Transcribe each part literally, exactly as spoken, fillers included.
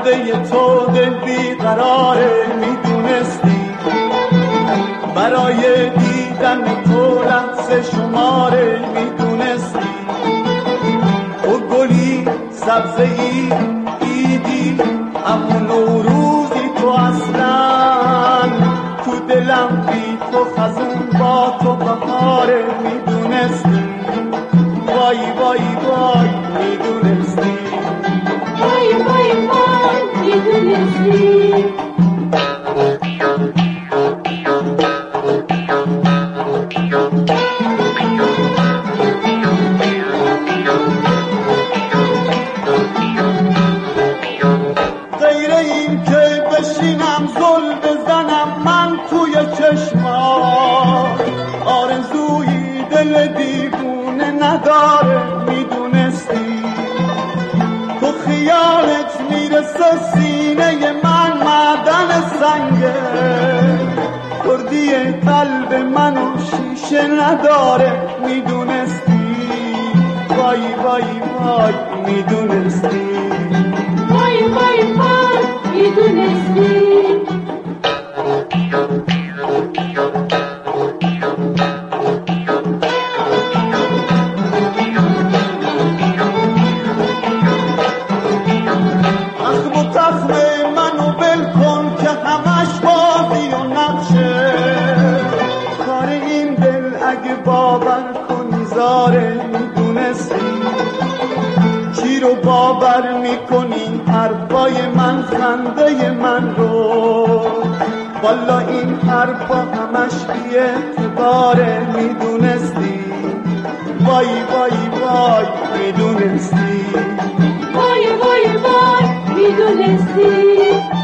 سبزه تو دل بیقراره میدونستی، برای دیدن تو لحظه شماره میدونستی. تو گلی سبزه ای ایدی اما نوروزی تو اصلا، تو دلم بی تو خزون با تو بهاره میدونستی. وای وای وای میدونستی، وای وای وای میدونستی. غیر این که بشینم زل بزنم من توی چشمات، آرزوی دل دیوونه نداره میدونستی. تو خیالت میرسه سینه من معدن سنگه، کردی قلب منو شیشه نداره میدونستی. وای وای وای میدونستی، وای وای وای میدونستی. اخم و تخم منو بل کن که همش بازی و نقشه، کار این دل اگه باور کنی زاره میدونستی. چی رو باور میکنی حرفای من خنده من رو، والا این حرفا همش بی اعتباره میدونستی. وای وای وای میدونستی، وای وای وای میدونستی.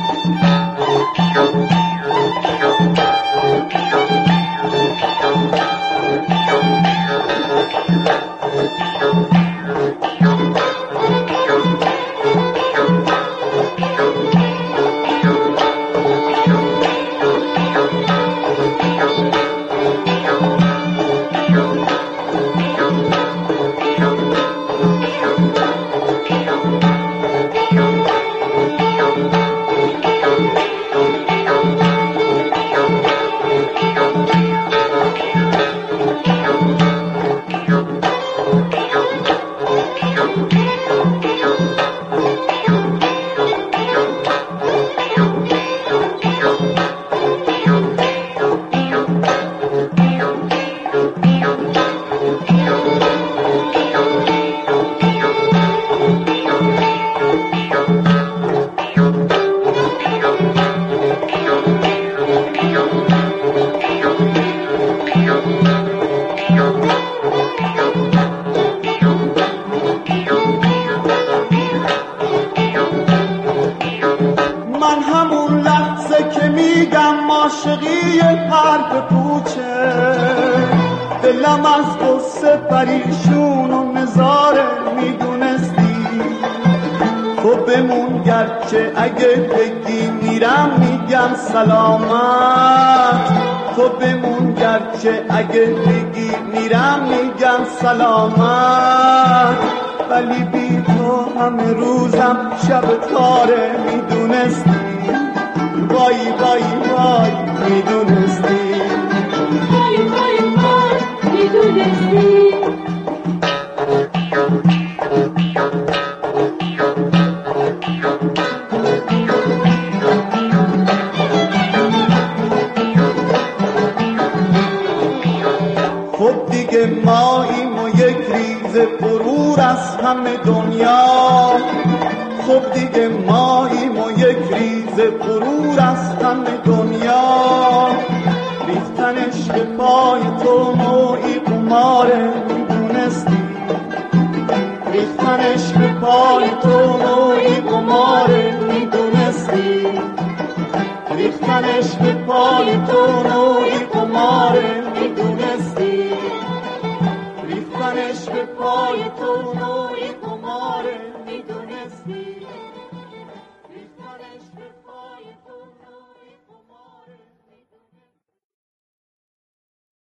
من همون لحظه که میگم عاشقی حرف پوچه، دلم از قصه پریشون و نزاره میدونستی. تو بمون گرچه اگه بگی میرم میگم سلامت، تو بمون گرچه اگه بگی میرم میگم سلامت. ولی بی تو همه روزم شب تاره میدونستی. وای وای وای میدونستی، وای وای وای میدونستی. خب دیگه ماییم و یک ریز غرور از همه دنیا، خب دیگه ماییم و یک ریز غرور از همه دنیا. ریختنش به پای تو نوعی قماره میدونستی، ریختنش به پای تو نوعی قماره میدونستی، ریختنش به پای تو نوعی قماره میدونستی، ریختنش به پای تو نوعی